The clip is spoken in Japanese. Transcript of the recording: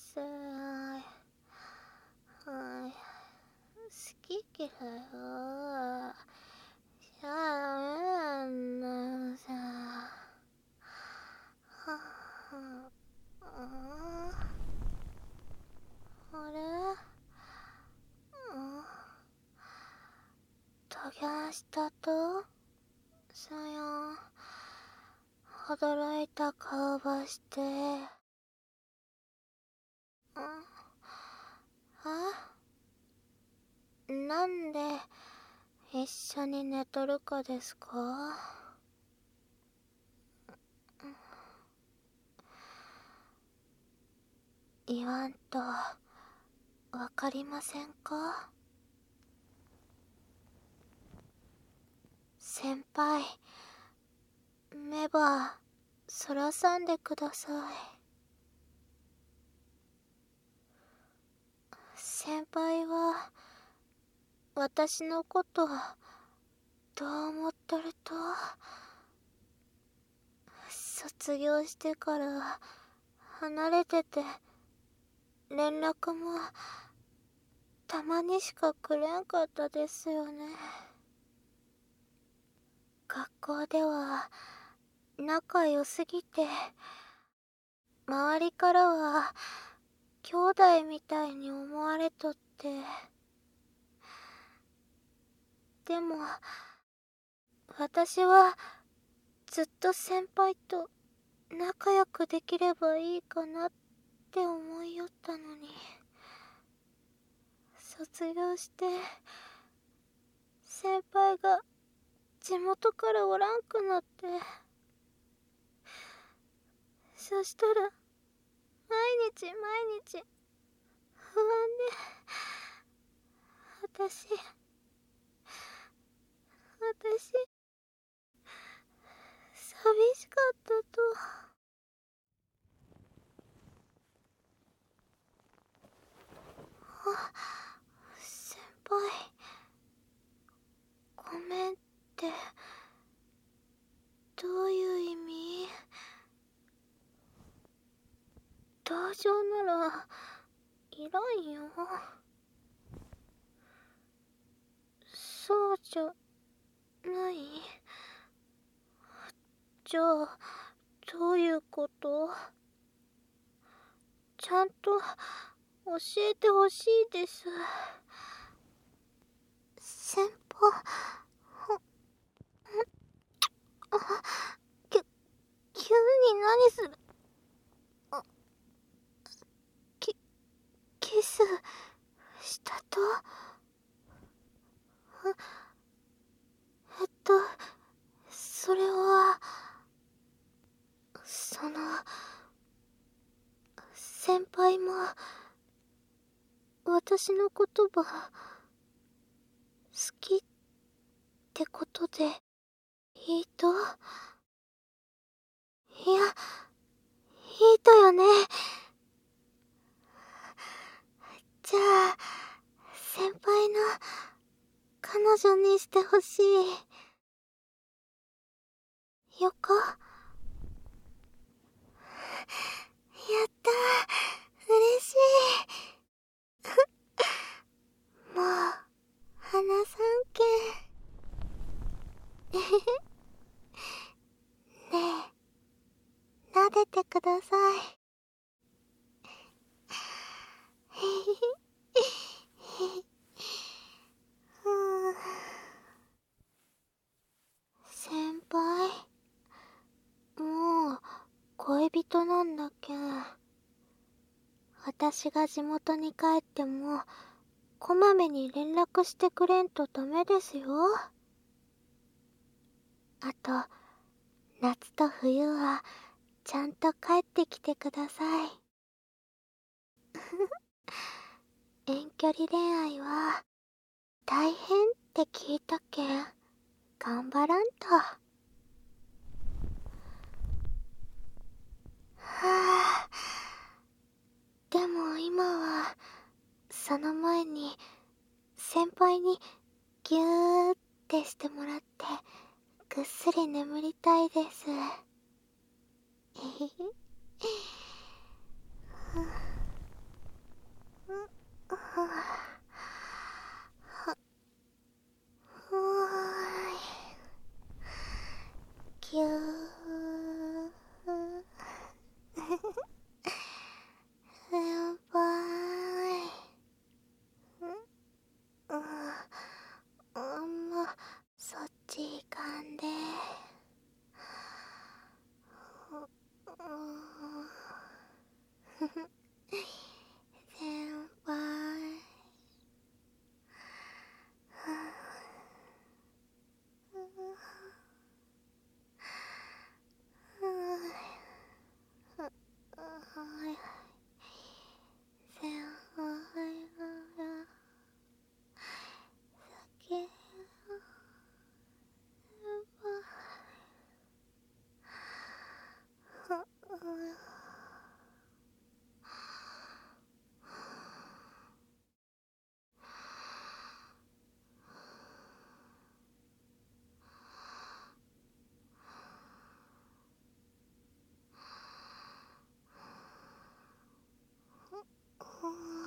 す。好き嫌いはしゃあんのさ。あれ、トゲンしたとさや驚いた顔ばして。なんで一緒に寝とるかですか？言わんとわかりませんか？先輩、目ばそらさんでください。先輩は私のことどう思っとると？卒業してから離れてて連絡もたまにしかくれんかったですよね。学校では仲良すぎて周りからは兄弟みたいに思われとって。でも私はずっと先輩と仲良くできればいいかなって思いよったのに、卒業して先輩が地元からおらんくなって、そしたら毎日不安で、私寂しかったと。先輩、ごめんってどういう意味？同情ならいらんよ。そうじゃない？じゃあどういうこと？ちゃんと教えてほしいです。先輩、急に何する？キキスしたと？それは先輩も私の言葉好きってことでいいと？いや、いいとよね。じゃあ先輩の彼女にしてほしい。よか？やったー、嬉しい。もう話さんけん。ねえ、撫でてください。先輩、もう恋人なんだけん。私が地元に帰ってもこまめに連絡してくれんとダメですよ。あと夏と冬はちゃんと帰ってきてください。遠距離恋愛は大変って聞いたけん頑張らんと。はあ、でも今はその前に先輩にギューってしてもらってぐっすり眠りたいです。えへへ。 う